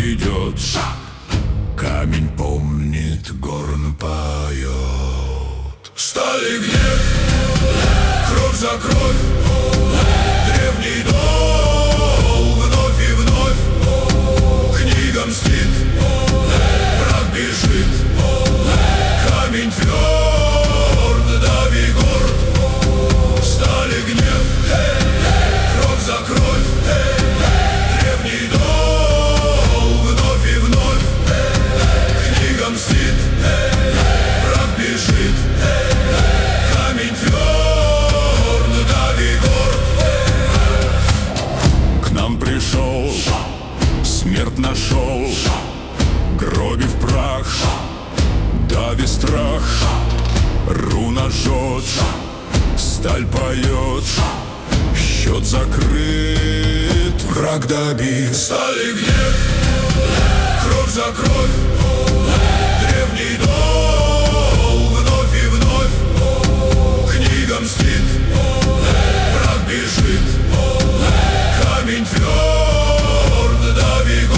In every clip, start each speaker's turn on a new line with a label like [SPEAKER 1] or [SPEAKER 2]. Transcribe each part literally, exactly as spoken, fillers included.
[SPEAKER 1] идет шаг. Камень помнит, горн поет. Сталь и гнев, кровь за кровь, древний долг вновь и вновь. Книга мстит, враг бежит, камень тверд, дави горд. Сталь и гнев, кровь за кровь, древний долг вновь и вновь. Книга мстит, враг бежит, камень тверд, дави горд. К нам пришел, смерть нашел, гробив прах, дави страх. Руна жжет, сталь поет, счет закрыт, враг добит. Сталь и гнев, кровь за кровь, древний долг вновь и вновь. Книга мстит, враг бежит, камень тверд, дави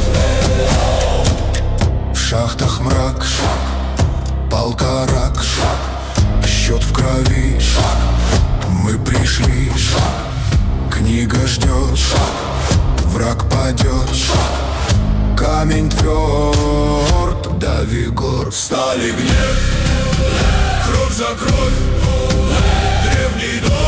[SPEAKER 1] горд. В шахтах мрак, палка рак, счет в крови, мы пришли. Книга ждет, враг падет, камень тверд, дави горд. Сталь и гнев, кровь за кровь, древний долг